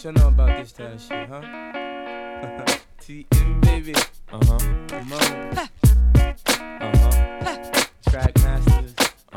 What you know about this type of shit, huh? TM, baby. Come on. Track masters.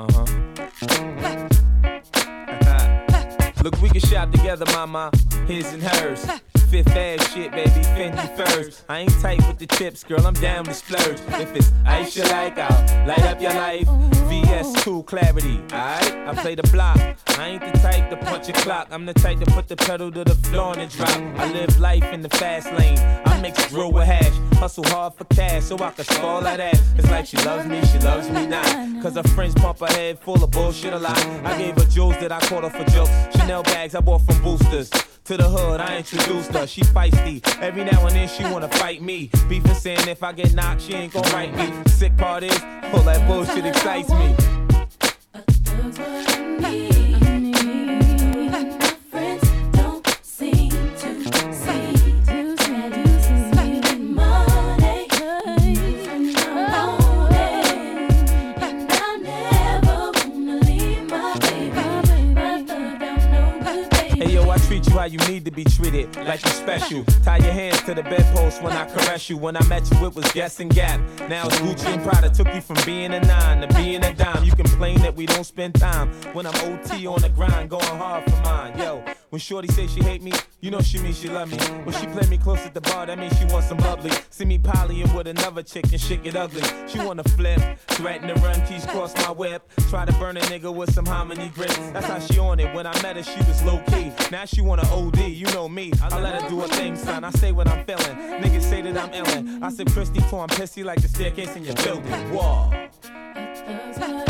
Look, we can shop together, mama. His and hers. Fifth ass shit, baby, Fendi furs. I ain't tight with the chips, girl, I'm down to splurge. If it's ice you like, I'll light up your life. VS2 clarity, alright? I play the block. I ain't the type to punch a clock. I'm the type to put the pedal to the floor and drop. I live life in the fast lane. I mix drill with hash. Hustle hard for cash so I can spoil that ass. It's like she loves me not. Cause her friends pump her head full of bullshit a lot. I gave her jewels that I caught her for jokes. Chanel bags I bought from Boosters. To the hood, I introduced her, she feisty. Every now and then she wanna fight me. Beefing saying if I get knocked, she ain't gon' write me. Sick part is, all that bullshit excites me. How you need to be treated like you special. Tie your hands to the bedpost when I caress you. When I met you, it was Guess and Gap. Now it's Gucci and Prada. Took you from being a 9 to being a dime. You complain that we don't spend time when I'm OT on the grind, going hard for mine. Yo, when Shorty say she hate me, you know she means she love me. When she play me close at the bar, that means she wants some bubbly. See me polying with another chick and shit get ugly. She wanna flip, threaten to run, keys cross my whip. Try to burn a nigga with some hominy grits. That's how she on it. When I met her, she was low key. Now she wanna OD, you know me. I let her do her thing, son. I say what I'm feeling. Niggas say that I'm illin'. I said Christy, for I'm pissy like the staircase in your building. Whoa.